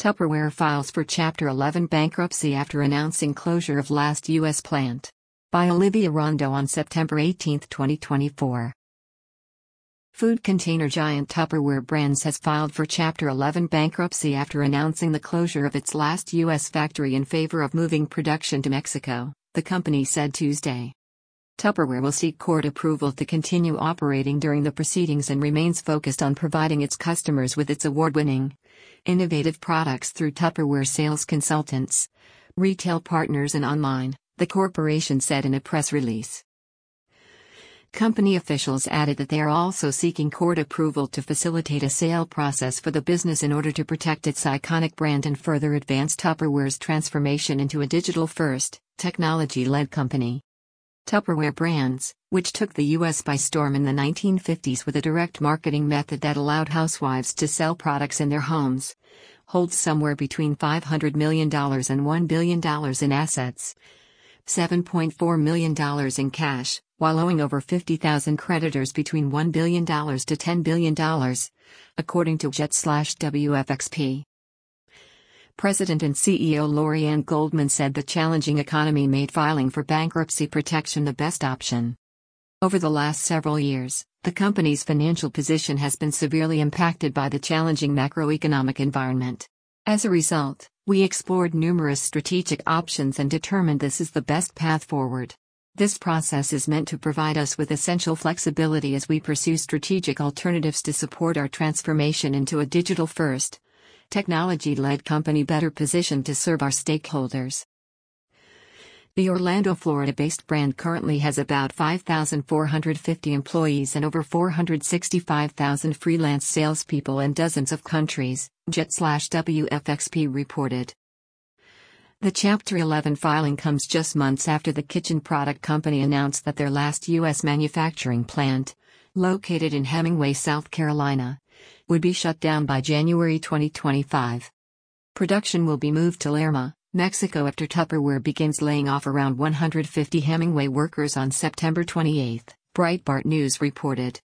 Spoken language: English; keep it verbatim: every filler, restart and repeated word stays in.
Tupperware files for Chapter eleven bankruptcy after announcing closure of last U S plant. By Olivia Rondo on September eighteenth, twenty twenty-four. Food container giant Tupperware Brands has filed for Chapter eleven bankruptcy after announcing the closure of its last U S factory in favor of moving production to Mexico, the company said Tuesday. Tupperware will seek court approval to continue operating during the proceedings and remains focused on providing its customers with its award-winning, innovative products through Tupperware sales consultants, retail partners and online, the corporation said in a press release. Company officials added that they are also seeking court approval to facilitate a sale process for the business in order to protect its iconic brand and further advance Tupperware's transformation into a digital-first, technology-led company. Tupperware Brands, which took the U S by storm in the nineteen fifties with a direct marketing method that allowed housewives to sell products in their homes, holds somewhere between five hundred million dollars and one billion dollars in assets, seven point four million dollars in cash, while owing over fifty thousand creditors between one billion dollars to ten billion dollars, according to Jet slash W F X P. President and C E O Lori-Ann Goldman said the challenging economy made filing for bankruptcy protection the best option. Over the last several years, the company's financial position has been severely impacted by the challenging macroeconomic environment. As a result, we explored numerous strategic options and determined this is the best path forward. This process is meant to provide us with essential flexibility as we pursue strategic alternatives to support our transformation into a digital-first, technology-led company better positioned to serve our stakeholders. The Orlando, Florida-based brand currently has about five thousand four hundred fifty employees and over four hundred sixty-five thousand freelance salespeople in dozens of countries, Jet slash W F X P reported. The Chapter eleven filing comes just months after the kitchen product company announced that their last U S manufacturing plant, located in Hemingway, South Carolina, would be shut down by January twenty twenty-five. Production will be moved to Lerma, Mexico after Tupperware begins laying off around one hundred fifty Hemingway workers on September twenty-eighth, Breitbart News reported.